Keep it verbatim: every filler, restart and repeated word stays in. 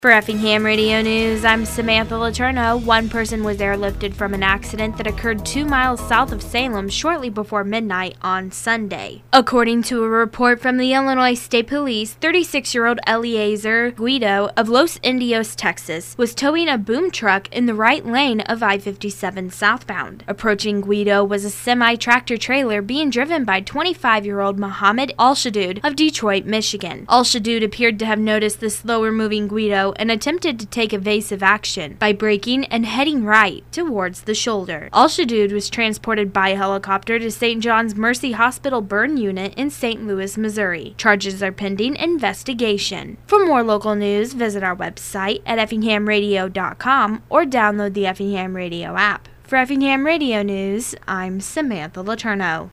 For Effingham Radio News, I'm Samantha Letourneau. One person was airlifted from an accident that occurred two miles south of Salem shortly before midnight on Sunday. According to a report from the Illinois State Police, thirty-six-year-old Eliezer Guido of Los Indios, Texas, was towing a boom truck in the right lane of I fifty-seven southbound. Approaching Guido was a semi-tractor trailer being driven by twenty-five-year-old Mohammed Al-Shadud of Detroit, Michigan. Al-Shadud appeared to have noticed the slower-moving Guido and attempted to take evasive action by braking and heading right towards the shoulder. Al-Shadud was transported by helicopter to Saint John's Mercy Hospital Burn Unit in Saint Louis, Missouri. Charges are pending investigation. For more local news, visit our website at effingham radio dot com or download the Effingham Radio app. For Effingham Radio News, I'm Samantha Letourneau.